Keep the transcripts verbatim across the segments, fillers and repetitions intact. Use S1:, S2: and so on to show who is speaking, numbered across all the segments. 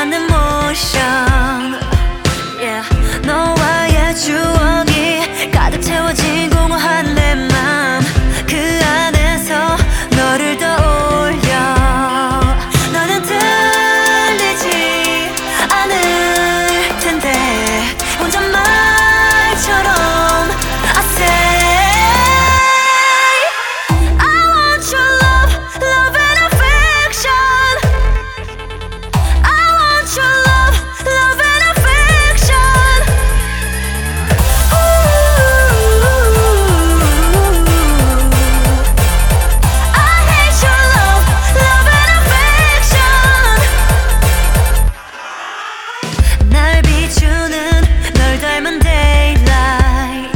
S1: 않는 모션 yeah. 너와의 추억이 가득 채워진 공허한 내 맘 그 안에서 너를 떠올려 너는 들리지 않을 텐데 혼잣말처럼 I say I want your love, love and affection I want your love, love and affection Ooh, I hate your love, love and affection 날 비추는 널 닮은 daylight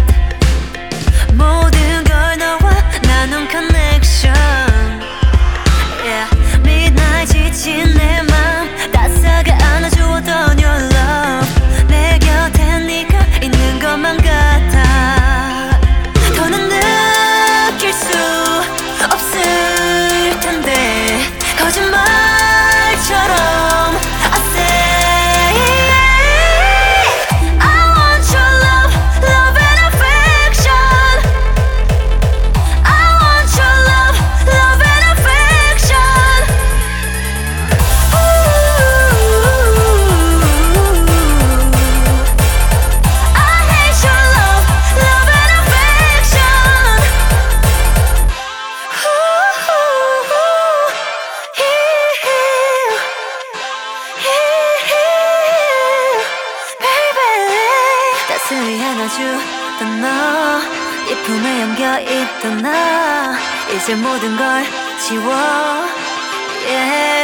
S1: 모든 걸 너와 나눈 connection yeah. midnight 지친 내 맘 따스하게 안아주었던 your love 내 곁엔 네가 있는 것만 같아 더는 느낄 수 없을 텐데 거짓말처럼 I say I want your love, love and affection I want your love, love and affection Ooh, I hate your love, love and affection Ooh, baby 따스히 안아주던 너 이 품에 안겨있던 나 이제 모든 걸 지워 yeah.